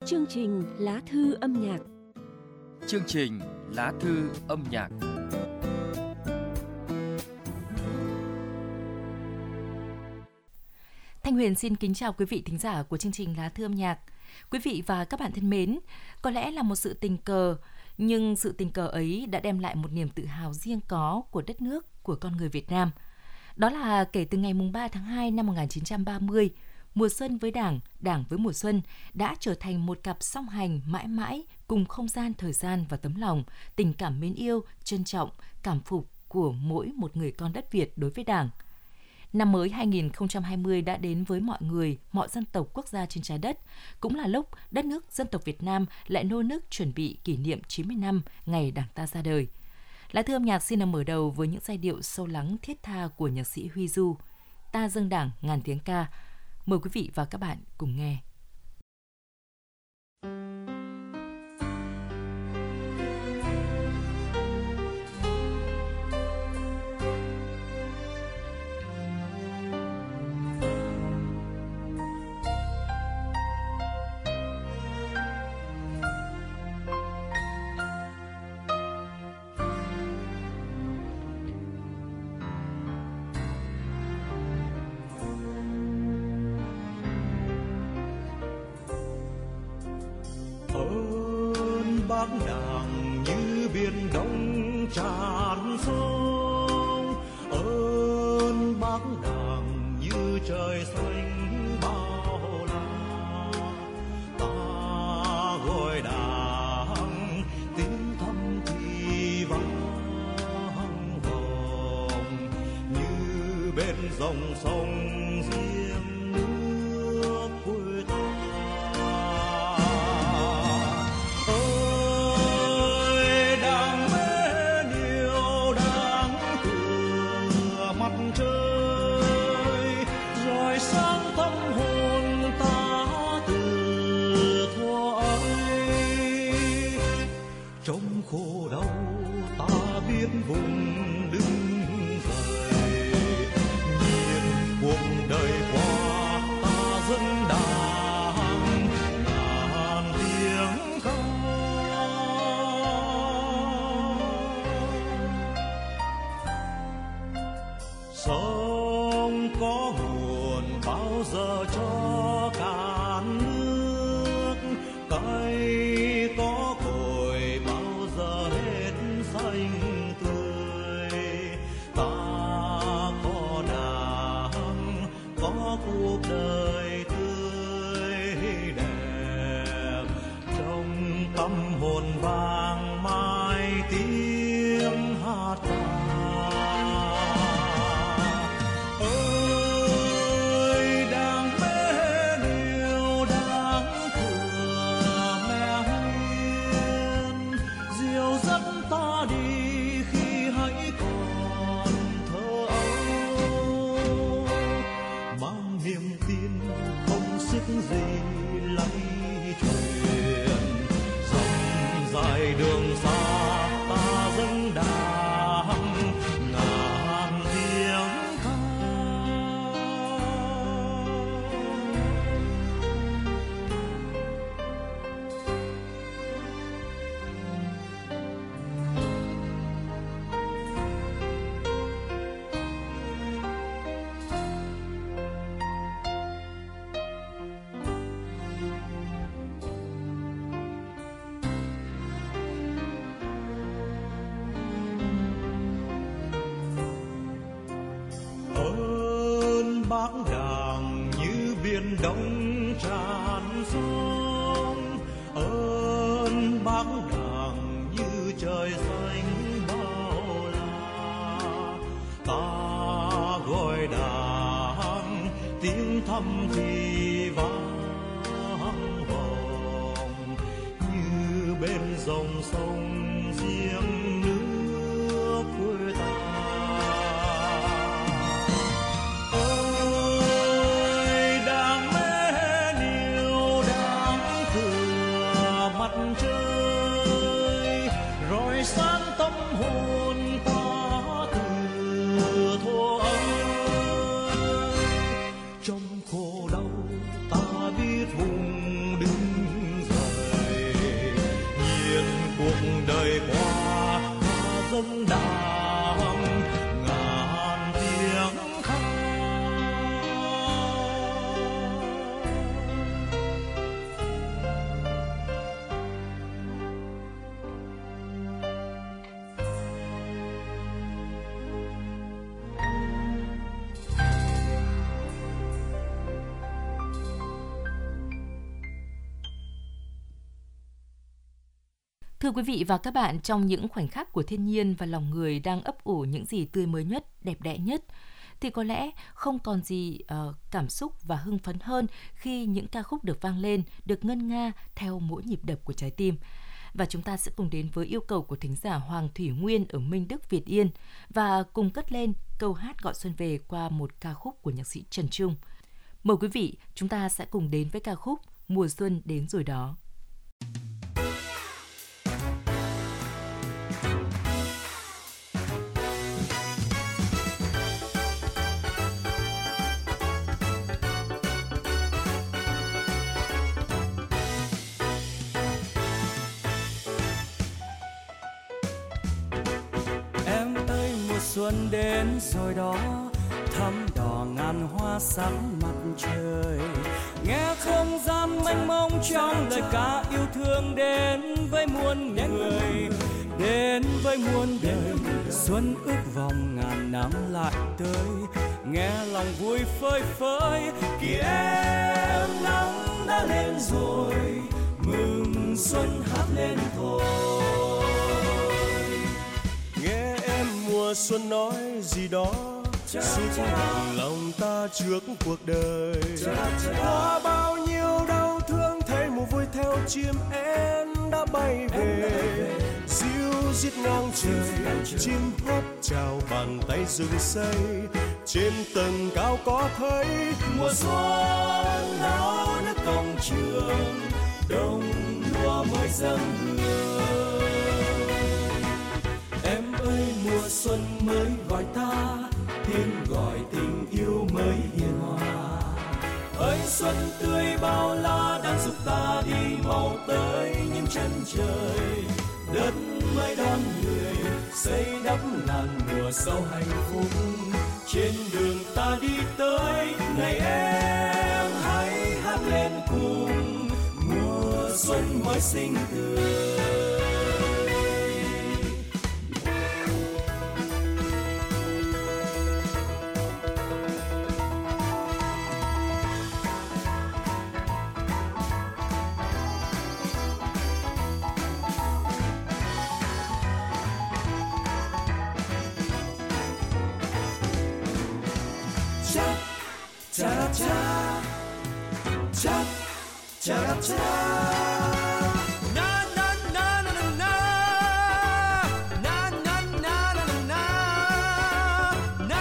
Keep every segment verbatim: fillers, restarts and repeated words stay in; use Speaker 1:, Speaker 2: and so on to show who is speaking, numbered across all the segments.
Speaker 1: Chương trình Lá thư âm nhạc.
Speaker 2: Chương trình Lá thư âm nhạc.
Speaker 3: Thanh Huyền xin kính chào quý vị thính giả của chương trình Lá thư âm nhạc. Quý vị và các bạn thân mến, có lẽ là một sự tình cờ, nhưng sự tình cờ ấy đã đem lại một niềm tự hào riêng có của đất nước, của con người Việt Nam. Đó là kể từ ngày ba tháng hai năm một nghìn chín trăm ba mươi, mùa xuân với Đảng, Đảng với mùa xuân đã trở thành một cặp song hành mãi mãi cùng không gian, thời gian và tấm lòng, tình cảm mến yêu, trân trọng, cảm phục của mỗi một người con đất Việt đối với Đảng. Năm mới hai nghìn không trăm hai mươi đã đến với mọi người, mọi dân tộc quốc gia trên trái đất. Cũng là lúc đất nước dân tộc Việt Nam lại nô nức chuẩn bị kỷ niệm chín mươi năm ngày Đảng ta ra đời. Lá thư âm nhạc xin được mở đầu với những giai điệu sâu lắng thiết tha của nhạc sĩ Huy Du. Ta dâng Đảng ngàn tiếng ca. Mời quý vị và các bạn cùng nghe.
Speaker 4: Bác Đảng như biển đông tràn sông, ơn bác Đảng như trời xanh bao la. Ta gọi Đảng tiếng thăm thì vang vọng như bên dòng sông riêng nước quê ta. Khổ đau ta biết vùng đứng dậy, nhìn cuộc đời qua ta dâng Đảng ngàn tiếng ca. Sông có nguồn bao giờ cho cạn nước, cây có cội bao giờ hết xanh tươi. Ta có Đảng, có cuộc đời tươi đẹp, trong tâm hồn vang mai tiếng hát ta. Ơi Đảng mến yêu, Đảng của mẹ hiền, dìu dắt ta đi khi hãy còn thơ ấu, mang niềm tin không sức gì lay truyền. Dòng dài đường xa ta dâng Đảng ngàn tiếng ca. Ơn bác Đảng như biển đông tràn sông, ơn bác Đảng như trời xanh bao la. Ta gọi Đảng tiếng thăm thì vang vọng như bên dòng sông riêng nước quê ta. Mặt trời rọi sáng tâm hồn ta từ thuở ấy, trong khổ đau ta biết vùng đứng dậy.
Speaker 3: Thưa quý vị và các bạn, trong những khoảnh khắc của thiên nhiên và lòng người đang ấp ủ những gì tươi mới nhất, đẹp đẽ nhất, thì có lẽ không còn gì uh, cảm xúc và hưng phấn hơn khi những ca khúc được vang lên, được ngân nga theo mỗi nhịp đập của trái tim. Và chúng ta sẽ cùng đến với yêu cầu của thính giả Hoàng Thủy Nguyên ở Minh Đức, Việt Yên và cùng cất lên câu hát gọi xuân về qua một ca khúc của nhạc sĩ Trần Trung. Mời quý vị, chúng ta sẽ cùng đến với ca khúc Mùa xuân đến rồi đó.
Speaker 5: Xuân đến rồi đó, thắm đỏ ngàn hoa sáng mặt trời, nghe không gian mênh mông trong lời ca yêu thương đến với muôn người, đến với muôn đời. Xuân ước vòng ngàn năm lại tới, nghe lòng vui phơi phới. Kìa em nắng đã lên rồi, mừng xuân hát lên thôi.
Speaker 6: Mùa xuân nói gì đó suốt lòng ta trước cuộc đời. Qua bao nhiêu đau thương thấy mùa vui theo chim én đã bay về, diu rít ngang trời, chim hót chào bàn tay rừng xây. Trên tầng cao có thấy
Speaker 5: mùa xuân náo nức công trường, đồng lúa mới dâng hương. Em ơi mùa xuân mới gọi ta, tiếng gọi tình yêu mới hiền hòa. Ơi xuân tươi bao la đang giúp ta đi mau tới những chân trời. Đất mới đón người, xây đắp ngàn mùa sau hạnh phúc. Trên đường ta đi tới, này em hãy hát lên cùng, mùa xuân mới xinh tươi. Cha cha cha cha na na na na na na na na na na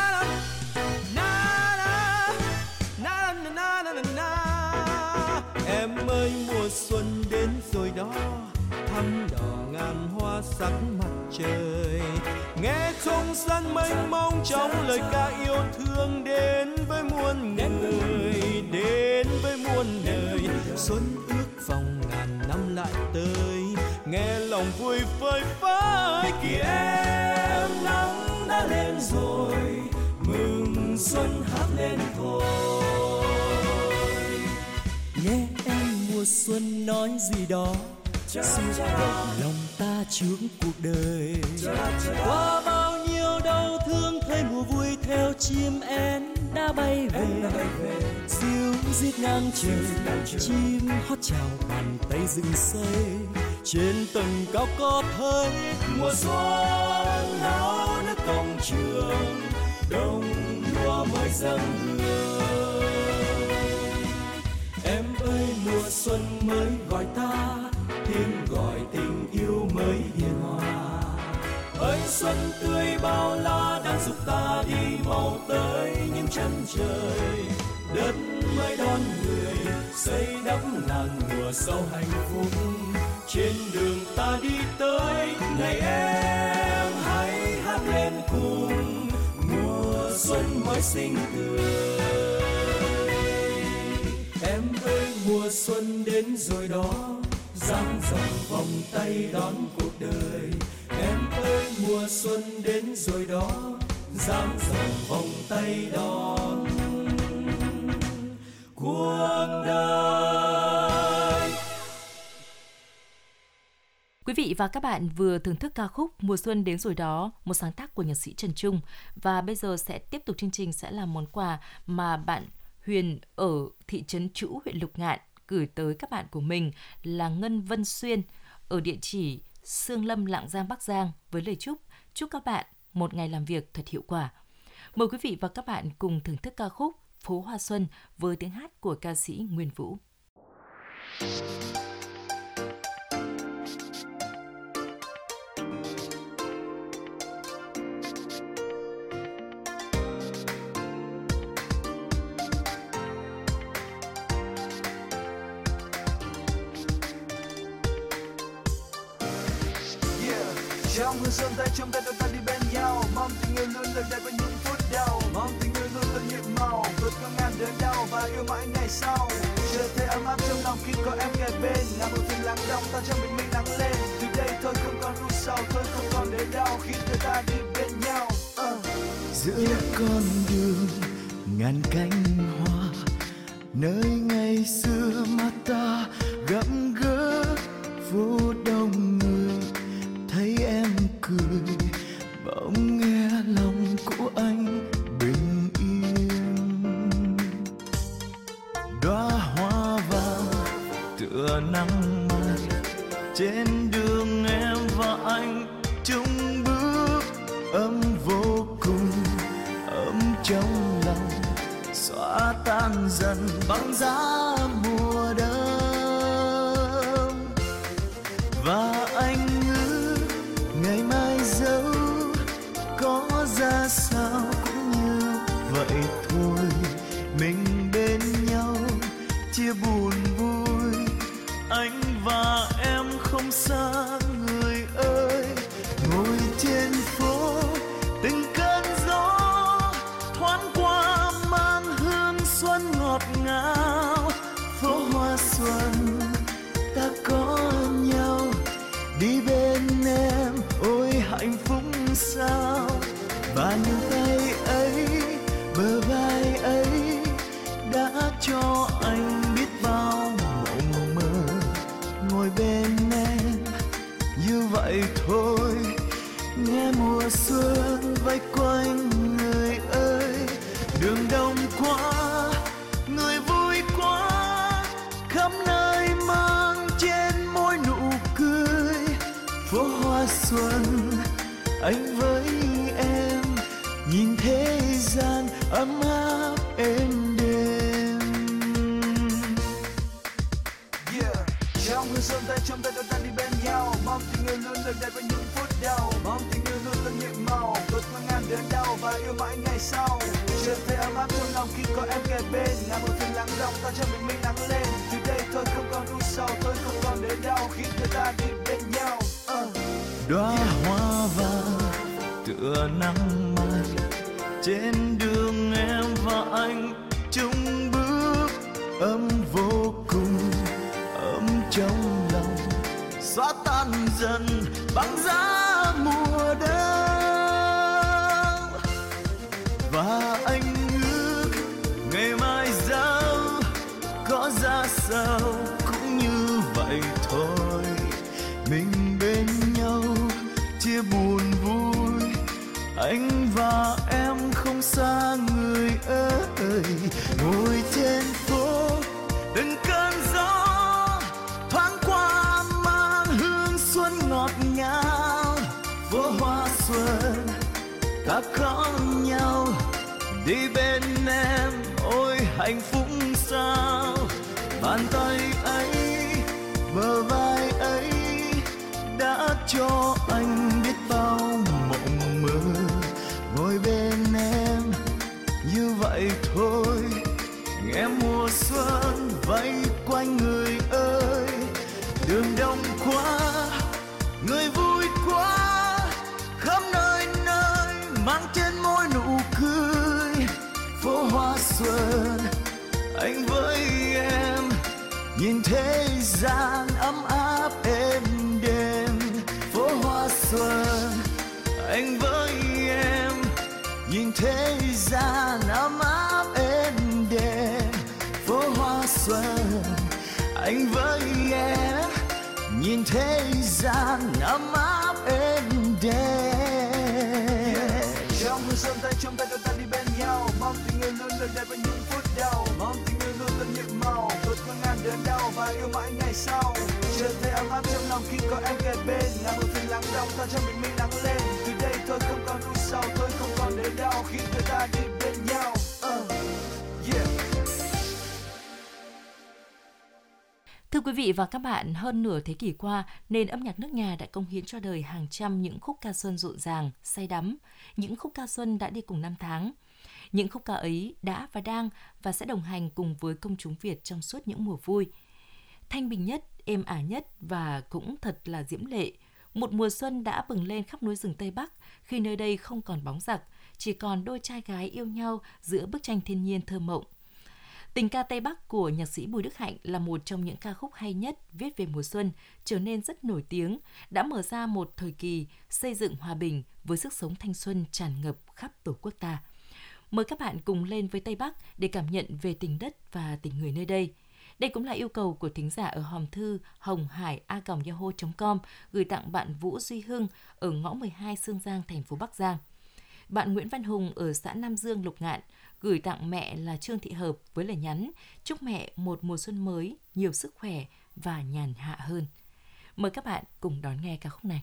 Speaker 5: na na na. Em ơi mùa xuân đến rồi đó, thắm đỏ ngàn hoa sắc mặt trời, nghe không gian mênh mông trong lời ca yêu thương đến với muôn người, đến với muôn đời. Xuân ước vòng ngàn năm lại tới, nghe lòng vui phơi phới. Kìa em nắng đã lên rồi, mừng xuân hát lên thôi. Nghe em mùa xuân nói gì đó, xưa lòng ta trước cuộc đời. Qua bao nhiêu đau thương thấy mùa vui theo chim én đã bay về, diu rít ngang trời, chim hót chào bàn tay rừng xây. Trên tầng cao có thấy mùa xuân náo nức công trường, đồng lúa mới dâng hương. Em ơi mùa xuân mới gọi ta, tiếng gọi tình yêu mới hiền hòa. Ơi xuân tươi bao la đang giúp ta đi mau tới những chân trời. Đất mới đón người, xây đắp ngàn mùa sau hạnh phúc. Trên đường ta đi tới, này em hãy hát lên cùng, mùa xuân mới xinh tươi. Em ơi mùa xuân đến rồi đó, dang rộng vòng tay đón cuộc đời. Em ơi mùa xuân đến rồi đó, dang rộng vòng tay đón cuộc đời.
Speaker 3: Quý vị và các bạn vừa thưởng thức ca khúc Mùa xuân đến rồi đó, một sáng tác của nhạc sĩ Trần Trung. Và bây giờ sẽ tiếp tục chương trình sẽ là món quà mà bạn Huyền ở thị trấn Trũ, huyện Lục Ngạn gửi tới các bạn của mình là Ngân Vân Xuyên ở địa chỉ Sương Lâm, Lạng Giang, Bắc Giang với lời chúc chúc các bạn một ngày làm việc thật hiệu quả. Mời quý vị và các bạn cùng thưởng thức ca khúc Phố Hoa Xuân với tiếng hát của ca sĩ Nguyên Vũ.
Speaker 7: Trong hương xuân tay trong tay đôi ta đi bên nhau, mong tình yêu luôn được đẹp với những phút đau, mong tình yêu luôn luôn nhiệm màu vượt qua ngàn đớn đau và yêu mãi ngày sau. Chờ thấy ấm áp trong lòng khi có em kề bên, là một phiền lắng đọng ta cho mình mình nắng lên. Từ đây thôi không còn u sầu, thôi không còn đớn đau khi đôi ta đi bên nhau. Uh.
Speaker 5: Giữa yeah. con đường ngàn cánh hoa, nơi ngày xưa mà ta gặp gỡ phố đông người, thấy em cười bỗng nghe lòng của anh bình yên. Đóa hoa vàng tựa nắng mai, trên đường em và anh chung bước, ấm vô cùng ấm trong lòng, xóa tan dần băng giá mùa đông. Và anh ngày mai dẫu có ra sao cũng như vậy thôi, mình bên nhau chia buồn vui, anh và em không xa người ơi. Ngồi trên phố từng cơn gió thoáng qua mang hương xuân ngọt ngào, phố hoa xuân ta có nhau đi bên em, ôi hạnh phúc sao. Và những tay ấy, bờ vai ấy đã cho anh biết bao mộng mơ. Ngồi bên em như vậy thôi, nghe mùa xuân vây quanh người ơi. Đường đông quá, người vui quá, khắp nơi mang trên môi nụ cười. Phố hoa xuân anh với em, nhìn thế gian ấm áp êm đềm.
Speaker 7: Yeah. Trong hương xuân tay trong tay đôi ta đi bên nhau, mong tình yêu luôn được đẹp với những phút đau, mong tình yêu luôn luôn nhiệm màu vượt qua ngàn đớn đau và yêu mãi ngày sau. Chờ thấy ấm áp trong lòng khi có em kề bên, là một phiền lắng đọng ta cho mình mình nắng lên. Từ đây thôi không còn u sầu, thôi không còn đớn đau khi đôi ta đi bên nhau. Uh.
Speaker 5: Đóa hoa vàng tựa nắng mai, trên đường em và anh chung bước, ấm vô cùng ấm trong lòng, xóa tan dần băng giá mùa đông. Và anh ước ngày mai dẫu có ra sao cũng như vậy thôi, mình bên nhau chia buồn vui, anh và em không xa người ơi. Ngồi trên phố từng cơn gió thoáng qua mang hương xuân ngọt ngào, phố hoa xuân ta có nhau đi bên em, ôi hạnh phúc sao. Bàn tay ấy, bờ vai ấy đã cho anh biết bao mộng mơ. Ngồi bên em như vậy thôi, nghe mùa xuân vây quanh người ơi. Đường đông quá, người vui quá, khắp nơi nơi mang trên môi nụ cười. Phố hoa xuân anh với em, nhìn thế gian ấm áp êm đềm. Phố hoa xuân anh với em, nhìn thế gian ấm áp êm đềm. Phố hoa xuân anh với em, nhìn thế gian ấm áp êm đềm.
Speaker 7: Trong hương xuân tay trong tay đôi ta đi bên nhau, mong tình yêu luôn luôn đẹp với những phút đau, mong tình yêu luôn luôn nhiệm màu vượt qua ngàn đớn đau và yêu mãi ngày sau. Chờ thấy ấm áp ấm trong lòng khi có em kề bên. Ngàn bờ phiền lắng đọng ta cho mình mình nắng lên. Từ đây thôi không còn u sầu, thôi không còn đớn đau khi đôi ta đi bên nhau. uh, yeah.
Speaker 3: Thưa quý vị và các bạn, hơn nửa thế kỷ qua, nền âm nhạc nước nhà đã cống hiến cho đời hàng trăm những khúc ca xuân rộn ràng, say đắm, những khúc ca xuân đã đi cùng năm tháng. Những khúc ca ấy đã và đang và sẽ đồng hành cùng với công chúng Việt trong suốt những mùa vui. Thanh bình nhất, êm ả nhất và cũng thật là diễm lệ. Một mùa xuân đã bừng lên khắp núi rừng Tây Bắc khi nơi đây không còn bóng giặc, chỉ còn đôi trai gái yêu nhau giữa bức tranh thiên nhiên thơ mộng. Tình ca Tây Bắc của nhạc sĩ Bùi Đức Hạnh là một trong những ca khúc hay nhất viết về mùa xuân, trở nên rất nổi tiếng, đã mở ra một thời kỳ xây dựng hòa bình với sức sống thanh xuân tràn ngập khắp Tổ quốc ta. Mời các bạn cùng lên với Tây Bắc để cảm nhận về tình đất và tình người nơi đây. Đây cũng là yêu cầu của thính giả ở hòm thư hồng-hải a còng yahoo chấm com gửi tặng bạn Vũ Duy Hưng ở ngõ mười hai Sương Giang, thành phố Bắc Giang. Bạn Nguyễn Văn Hùng ở xã Nam Dương, Lục Ngạn gửi tặng mẹ là Trương Thị Hợp với lời nhắn chúc mẹ một mùa xuân mới, nhiều sức khỏe và nhàn hạ hơn. Mời các bạn cùng đón nghe ca khúc này.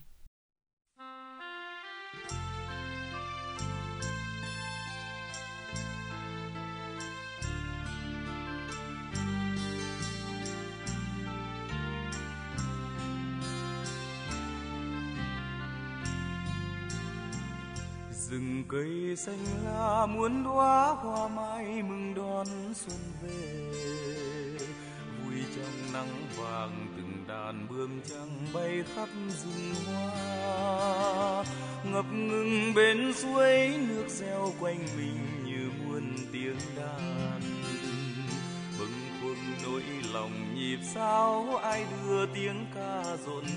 Speaker 6: Rừng cây xanh lá muôn đóa hoa mai mừng đón xuân về, vui trong nắng vàng từng đàn bướm trắng bay khắp rừng hoa, ngập ngừng bên suối nước reo quanh mình như muôn tiếng đàn, bâng khuâng nỗi lòng nhịp sao ai đưa tiếng ca rộn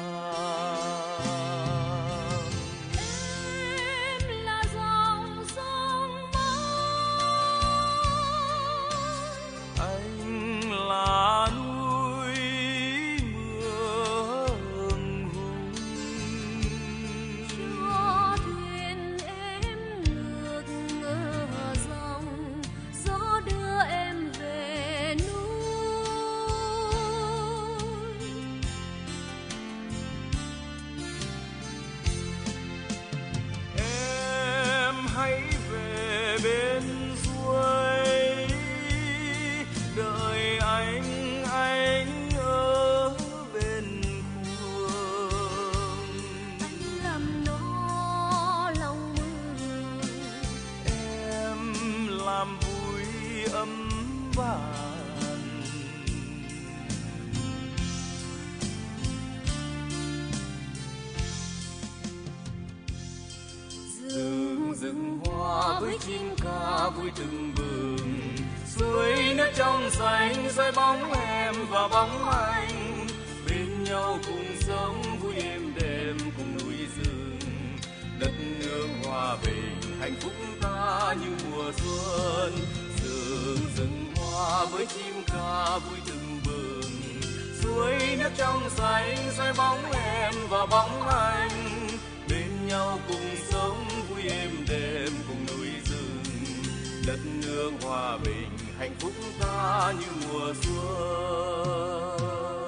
Speaker 6: vang. Là núi mưa hùng hùng,
Speaker 8: cho thuyền em ngược ngỡ dòng, gió đưa em về núi.
Speaker 6: Em hãy về bên suối, đợi anh anh ở bên khuôn.
Speaker 8: Anh làm nó lòng mừng,
Speaker 6: Em làm vui ấm bàn.
Speaker 8: rừng
Speaker 6: Rừng hoa với chim ca vui tưng bừng, suối nước trong xanh xoay bóng em và bóng anh, bên nhau cùng sống vui êm đềm cùng núi rừng, đất nước hòa bình hạnh phúc ta như mùa xuân. Rừng rừng hoa với chim ca vui tưng bừng, suối nước trong xanh xoay bóng em và bóng anh, bên nhau cùng sống vui êm đềm cùng núi rừng, đất nước hòa bình hạnh phúc ta như mùa xuân.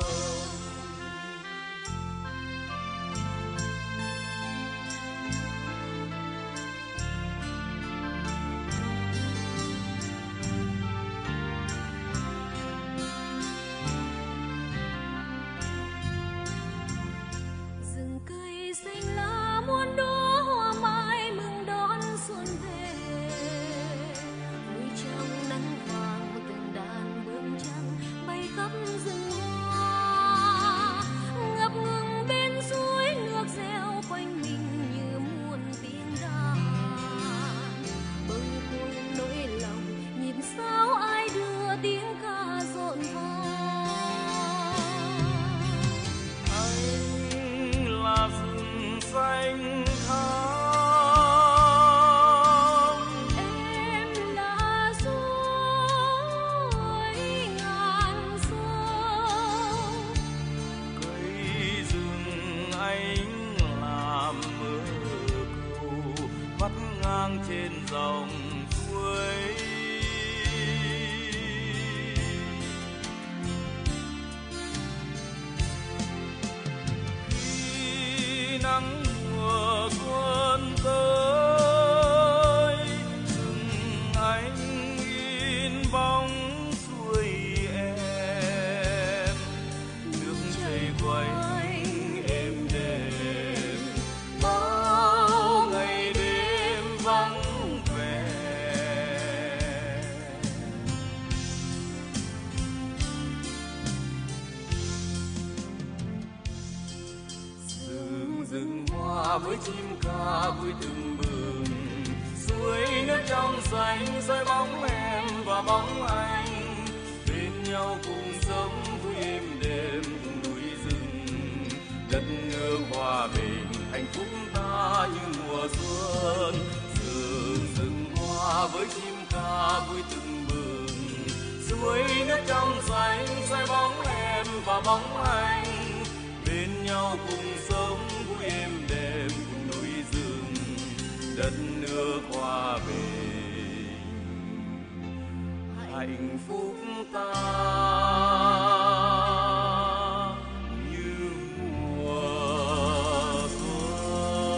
Speaker 8: rừng cây xanh lá muôn đóa hoa mai mừng đón xuân về, vui trong nắng vàng từng đàn bướm trắng bay khắp rừng hoa.
Speaker 9: hòa với chim ca vui từng bừng. Suối nước trong xanh soi bóng em và bóng anh, bên nhau cùng sống vui êm đềm cùng núi rừng. Đất nước hòa bình hạnh phúc ta như mùa xuân, rừng rừng hoa với chim ca vui từng bừng. Suối nước trong xanh soi bóng em và bóng anh, bên nhau cùng sống vui êm đềm cùng núi rừng. Đất nước hòa bình hạnh phúc ta như mùa xuân.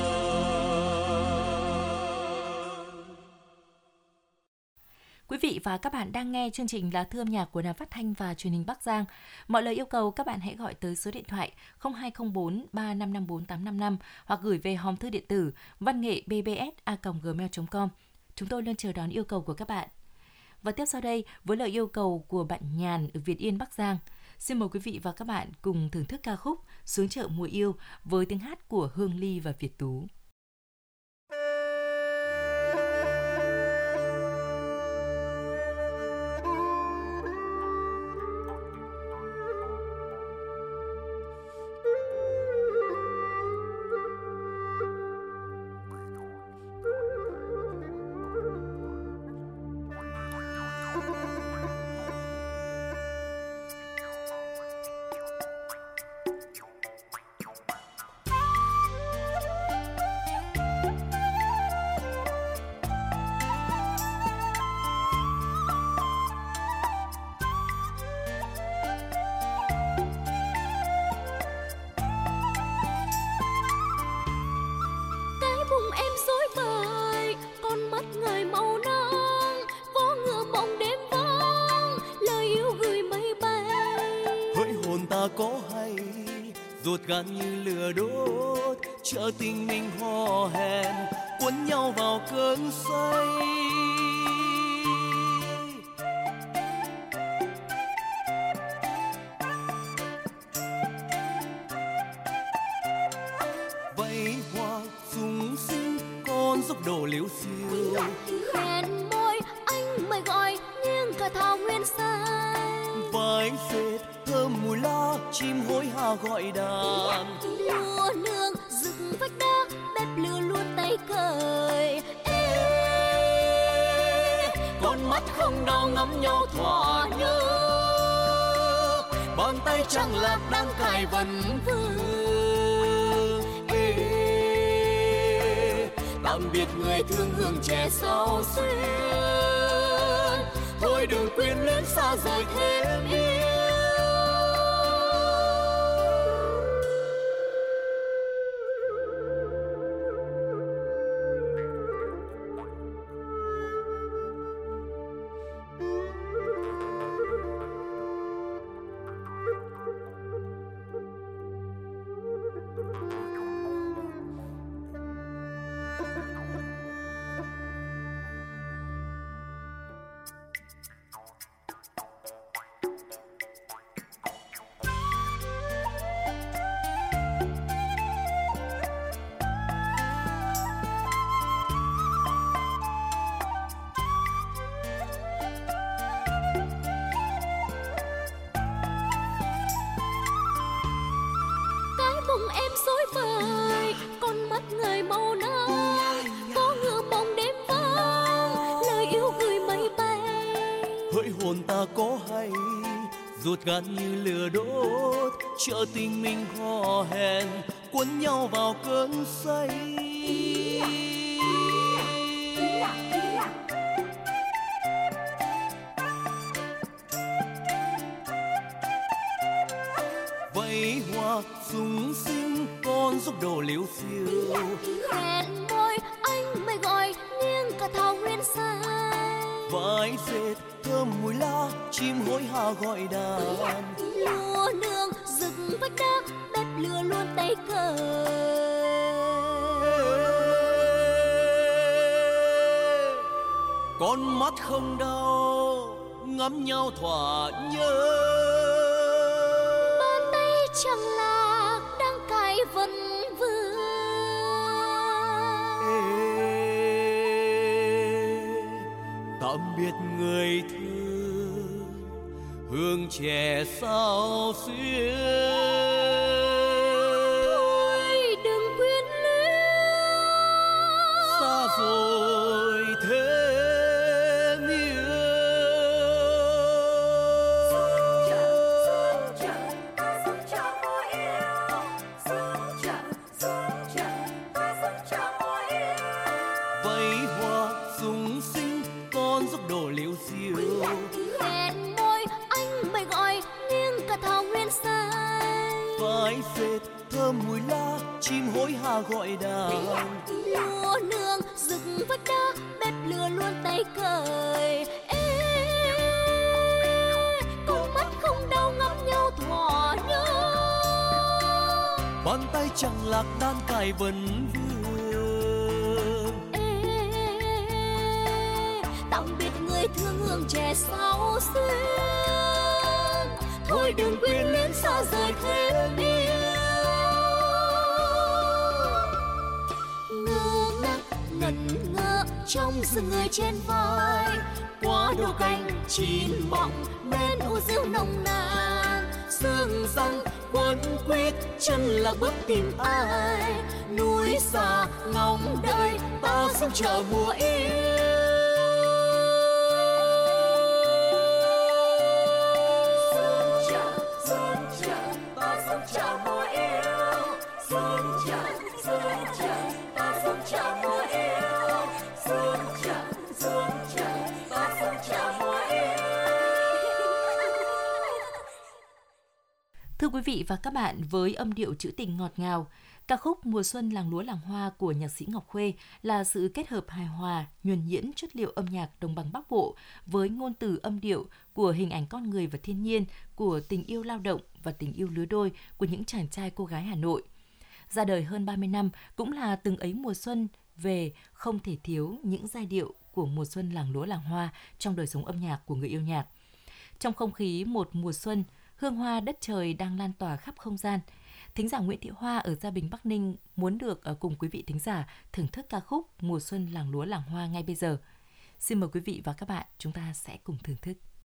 Speaker 3: Quý vị và các bạn đang nghe chương trình Lá Thư âm nhạc của Đài Phát thanh và Truyền hình Bắc Giang. Mọi lời yêu cầu các bạn hãy gọi tới số điện thoại không hai không bốn ba năm năm bốn tám năm năm hoặc gửi về hòm thư điện tử văn nghệ b b s a còng gmail chấm com. Chúng tôi luôn chờ đón yêu cầu của các bạn. Và tiếp sau đây, với lời yêu cầu của bạn Nhàn ở Việt Yên, Bắc Giang, xin mời quý vị và các bạn cùng thưởng thức ca khúc Xuống chợ mùa yêu với tiếng hát của Hương Ly và Việt Tú.
Speaker 6: Có hay ruột gan như lửa đốt, chợ tình mình hò hẹn cuốn nhau vào cơn say. Vây hoa sung sinh con dốc đổ liễu xiêu,
Speaker 8: hẹn môi anh mời gọi nghiêng cả thảo nguyên xanh.
Speaker 6: Vai dệt thơm mùi lá chim hối hả gọi đàn.
Speaker 8: Lúa nương rực vách đá bếp lửa luôn tay cởi.
Speaker 6: Con mắt không đau ngắm nhau thỏa nhớ, bàn tay trắng lạc đang cài vần vương. Tạm biệt người thương hương trẻ sao xuyên, thôi đừng quyến luyến xa rời thêm yêu. Ruột gan như lửa đốt, chợ tình mình hò hẹn cuốn nhau vào cơn say. Vây hoa sung sinh con dốc đổ liễu xiêu,
Speaker 8: hẹn môi anh mời gọi nghiêng cả thảo nguyên xanh.
Speaker 6: Vai dệt thơm mùi lá chim hối hả gọi đàn.
Speaker 8: Lúa nương rực vách đá bếp lửa luôn tay cởi.
Speaker 6: Con mắt không đau ngắm nhau thỏa nhớ,
Speaker 8: bàn tay chẳng lạc đang cài vần vương.
Speaker 5: tạm biệt người thương, hương trẻ sao xuyên.
Speaker 8: Thôi đừng quyến luyến,
Speaker 5: xa rồi thêm yêu. Vây hoa sung sinh con dốc đổ liễu diêu.
Speaker 8: Hẹn môi anh mày gọi nghiêng cả thảo nguyên xanh.
Speaker 5: Vai dệt thơm mùi lá chim hối hả gọi đàn.
Speaker 8: Lúa nương rực vách đá bếp lửa luôn tay cởi. Ê, con mắt không đau ngắm nhau thỏa nhớ.
Speaker 5: Bàn tay chẳng lạc đan cài vần vương.
Speaker 8: Ê, tạm biệt người thương hương trẻ sao xuyên. Thôi đừng quyến luyến xa rời thêm yêu. Ngơ ngác ngẩn ngơ trong rừng người trên vai. Qua đô canh chín mọng bên ô diêu nồng nàn. Sương răng quấn quýt chân lạc bước tìm ai. Núi xa ngóng đợi ta sống chờ mùa yêu.
Speaker 3: Thưa quý vị và các bạn, với âm điệu trữ tình ngọt ngào, ca khúc Mùa xuân làng lúa làng hoa của nhạc sĩ Ngọc Khuê là sự kết hợp hài hòa, nhuần nhuyễn chất liệu âm nhạc đồng bằng Bắc Bộ với ngôn từ âm điệu của hình ảnh con người và thiên nhiên, của tình yêu lao động và tình yêu lứa đôi của những chàng trai cô gái Hà Nội. Ra đời hơn ba mươi năm, cũng là từng ấy mùa xuân về không thể thiếu những giai điệu của mùa xuân làng lúa làng hoa trong đời sống âm nhạc của người yêu nhạc. Trong không khí một mùa xuân, hương hoa đất trời đang lan tỏa khắp không gian. Thính giả Nguyễn Thị Hoa ở Gia Bình, Bắc Ninh muốn được ở cùng quý vị thính giả thưởng thức ca khúc Mùa xuân làng lúa làng hoa ngay bây giờ. Xin mời quý vị và các bạn, chúng ta sẽ cùng thưởng thức.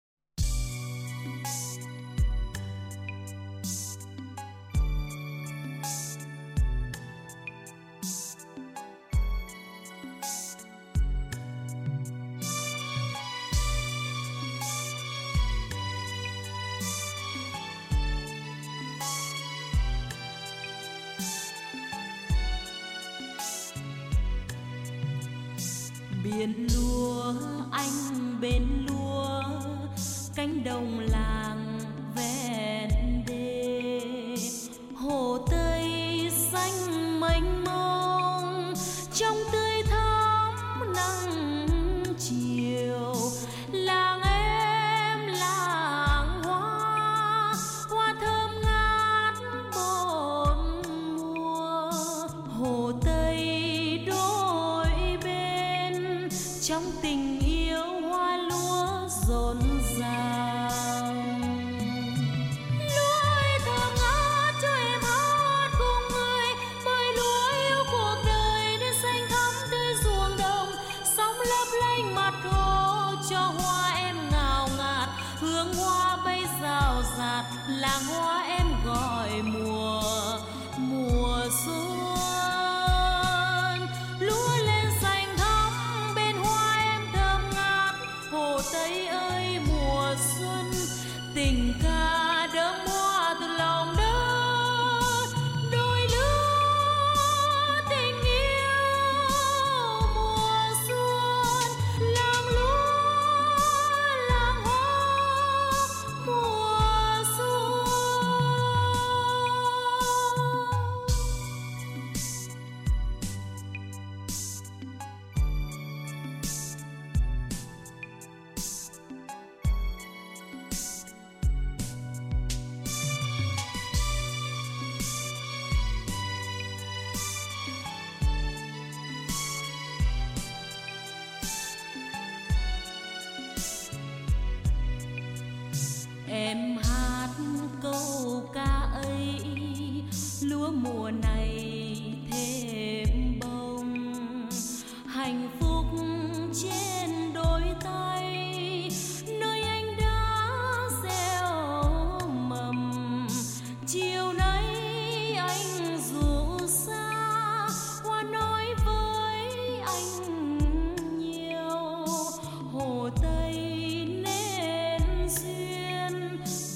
Speaker 10: Biển lúa anh bên lúa, cánh đồng làng ven đê, hồ Tây xanh mênh mông trong tươi thắm nắng chiều. Làng em làng hoa, hoa thơm ngát bốn mùa, hồ Tây trong tình yêu hoa lúa rộn ràng. Lúa ơi thơm ngát cho em hát cùng người, bởi lúa yêu cuộc đời nên xanh thắm tươi ruộng đồng. Sóng lấp lánh mặt hồ cho hoa em ngào ngạt, hương hoa bay rào rạt, làng hoa em gọi mùa mùa xuân. Tây ơi mùa xuân, tình ca đơm hoa từ lòng đất, đôi lứa tình yêu mùa xuân, làng lúa làng hoa mùa xuân.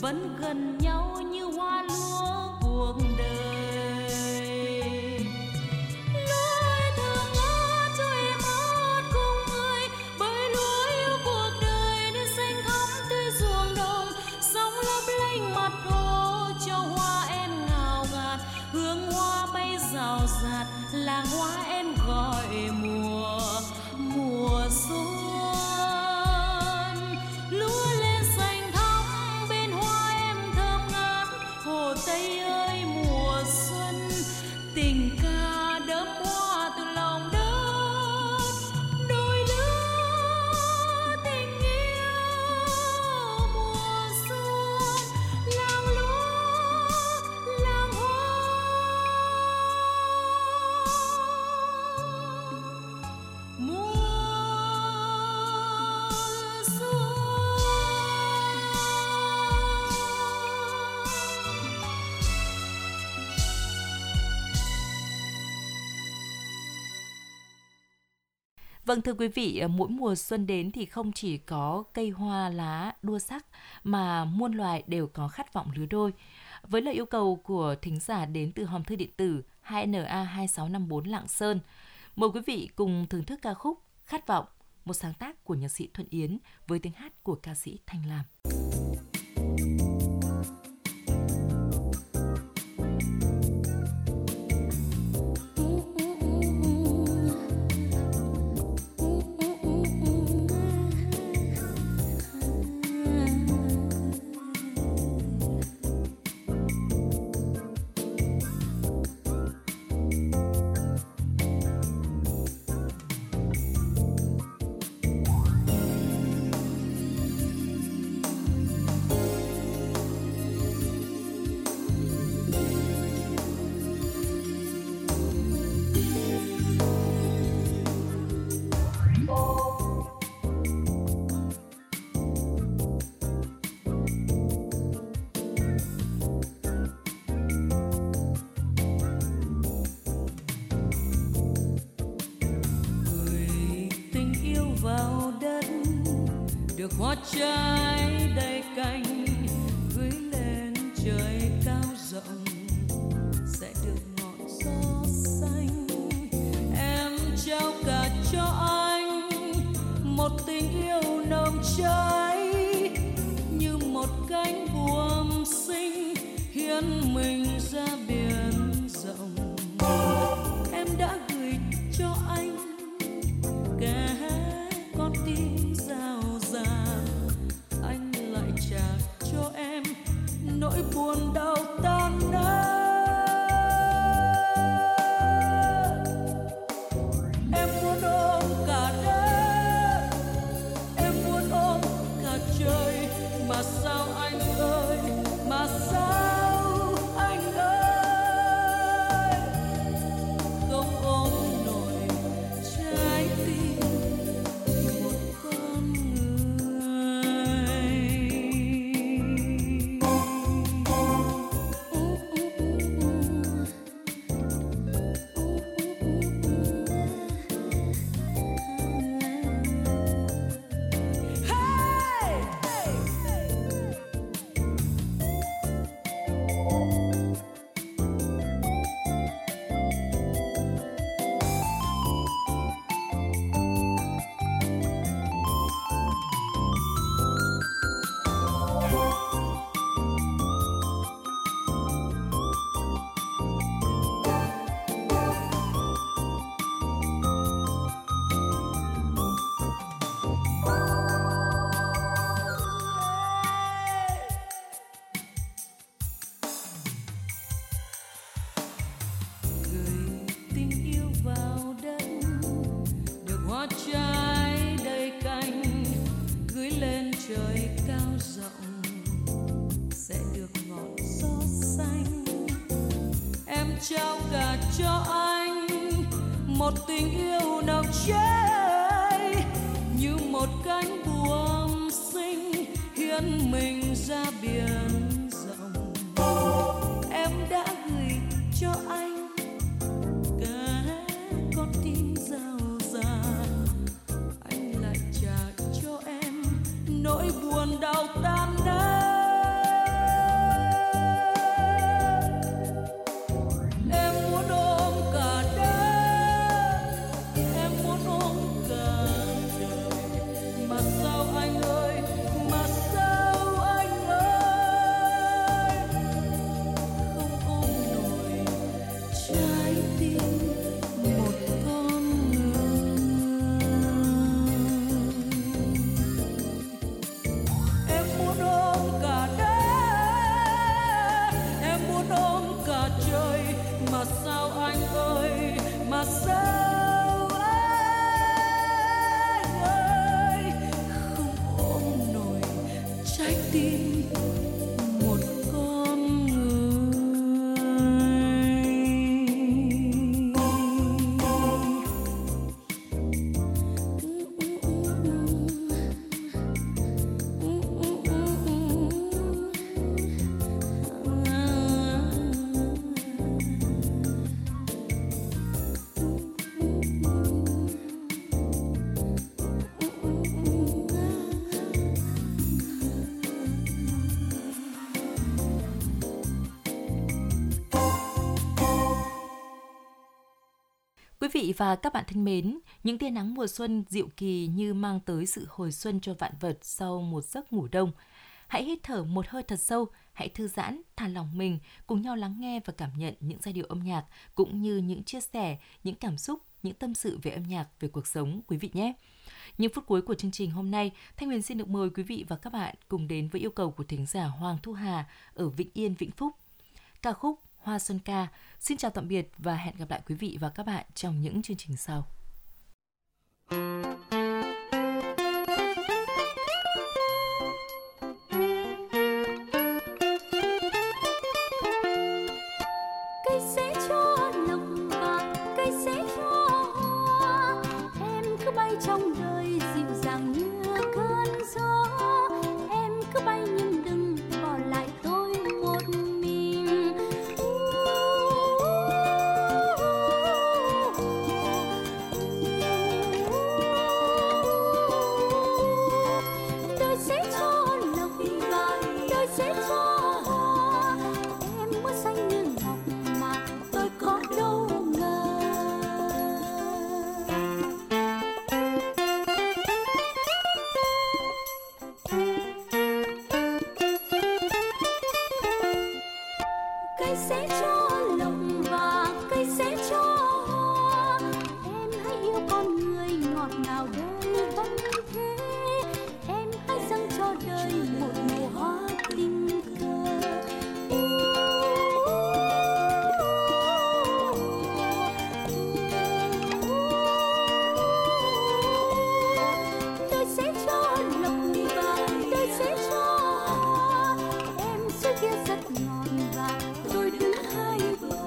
Speaker 10: vẫn gần nhau như hoa lúa cuộc đời. Lối thương ngỡ cho em hát cùng người, bởi lúa yêu cuộc đời nên xanh thắm tươi ruộng đồng, sóng lấp lánh mặt hồ cho hoa em ngào ngạt, hương hoa bay rào rạt, làng hoa em gọi mùa mùa xuân. Lúa lên xanh thắm bên hoa em thơm ngát, hồ Tây ơi mùa xuân, tình ca đơm hoa từ lòng đất, đôi lứa tình yêu mùa xuân, làng lúa làng hoa mùa xuân.
Speaker 3: Vâng, thưa quý vị, mỗi mùa xuân đến thì không chỉ có cây hoa lá đua sắc mà muôn loài đều có khát vọng lứa đôi. Với lời yêu cầu của thính giả đến từ hòm thư điện tử hai n a hai sáu năm bốn Lạng Sơn, mời quý vị cùng thưởng thức ca khúc Khát vọng, một sáng tác của nhạc sĩ Thuận Yến với tiếng hát của ca sĩ Thanh Lam.
Speaker 10: Được hoa trái đầy cành gửi lên trời cao rộng, sẽ được ngọn gió xanh. Em trao cả cho anh một tình yêu nồng cháy, như một cánh buồm xinh hiến mình ra biển rộng. Em đã gửi cho anh cả con tim rào rạt, anh lại trả cho em nỗi buồn đau tan nát. Em muốn ôm cả đất, em muốn ôm cả trời, mà sao anh ơi, mà sao anh ơi không ôm nổi trái tim một con người. Trao cả cho anh một tình yêu nồng cháy, như một cánh buồm xinh hiến mình ra biển rộng. Em đã gửi cho anh cả con tim rào rạt, anh lại trả cho em nỗi buồn đau tan nát. tim một con người.
Speaker 3: Quý vị và các bạn thân mến, những tia nắng mùa xuân dịu kỳ như mang tới sự hồi xuân cho vạn vật sau một giấc ngủ đông. Hãy hít thở một hơi thật sâu, hãy thư giãn, thả lỏng mình, cùng nhau lắng nghe và cảm nhận những giai điệu âm nhạc cũng như những chia sẻ, những cảm xúc, những tâm sự về âm nhạc, về cuộc sống quý vị nhé. Những phút cuối của chương trình hôm nay, Thanh Huyền xin được mời quý vị và các bạn cùng đến với yêu cầu của thính giả Hoàng Thu Hà ở Vĩnh Yên, Vĩnh Phúc. Ca khúc Hoa Xuân Ca. Xin chào tạm biệt và hẹn gặp lại quý vị và các bạn trong những chương trình sau.
Speaker 8: Cây sẽ cho lộc và cây sẽ cho hoa, em cứ bay trong đời dịu dàng như cơn gió. Em cứ bay nhưng đừng bỏ lại tôi một mình. Đời sẽ cho lộc và đời sẽ cho hoa, em mưa xanh như ngọc mà tôi có đâu ngờ. Cây sẽ cho lộc và cây sẽ cho hoa, em hãy yêu con người ngọt ngào đời vẫn thế. Em hãy dâng cho đời một mùa hoa tình cờ. Đời sẽ cho lộc và đời sẽ cho hoa, em suối kia rất ngọt và tôi đứng hai bờ.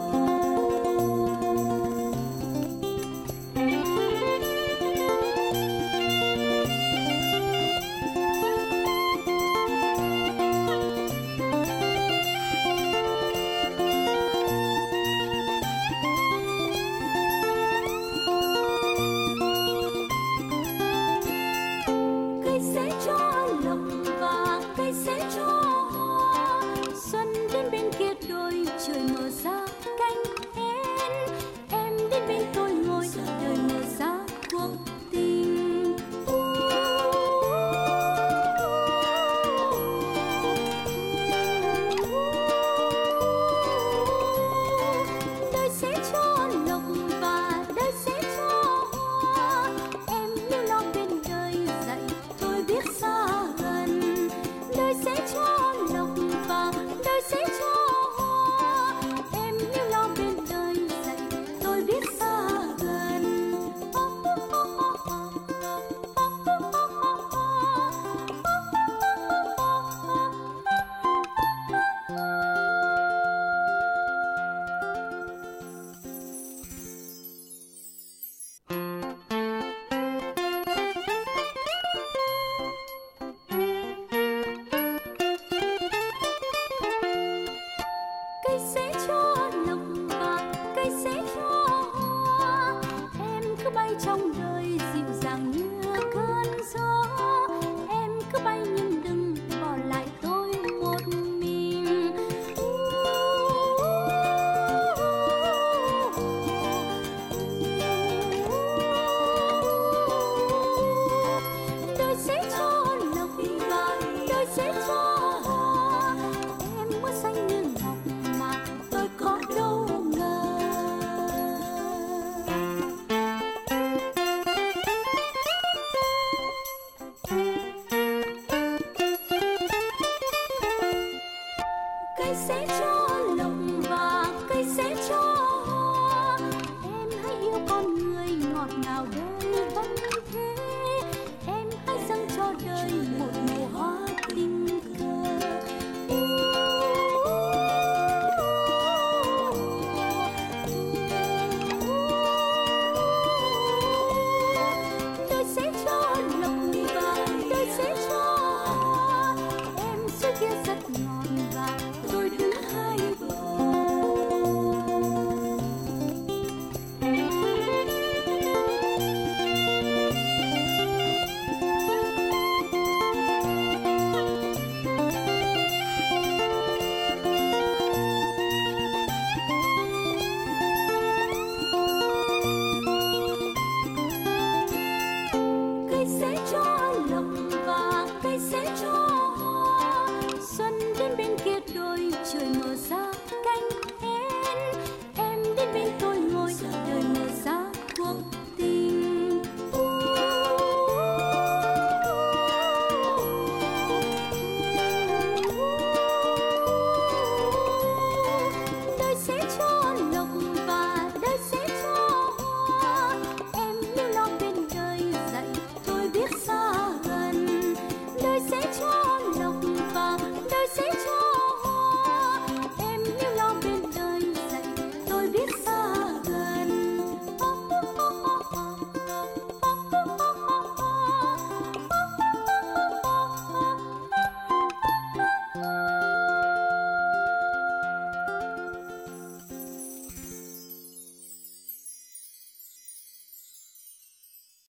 Speaker 8: Cây sẽ cho lộc và cây sẽ cho hoa, xuân đến bên kia đôi trời mở ra cánh én. Em đến bên tôi ngồi đời mở ra cuộc tình. Đời sẽ cho lộc và đời sẽ cho hoa, em lưu lo bên đời dạy tôi biết xa gần. Đời sẽ cho lộc và đời sẽ cho hoa, em lưu lo bên đời dạy tôi biết xa gần. Cây sẽ cho lộc và cây sẽ cho hoa, em cứ bay trong đời dịu dàng như cơn gió. Em cứ bay nhưng đừng bỏ lại tôi một mình. Đời sẽ cho lộc và đời sẽ cho hoa, em mưa xanh như ngọc mà tôi có đâu ngờ. Cây sẽ cho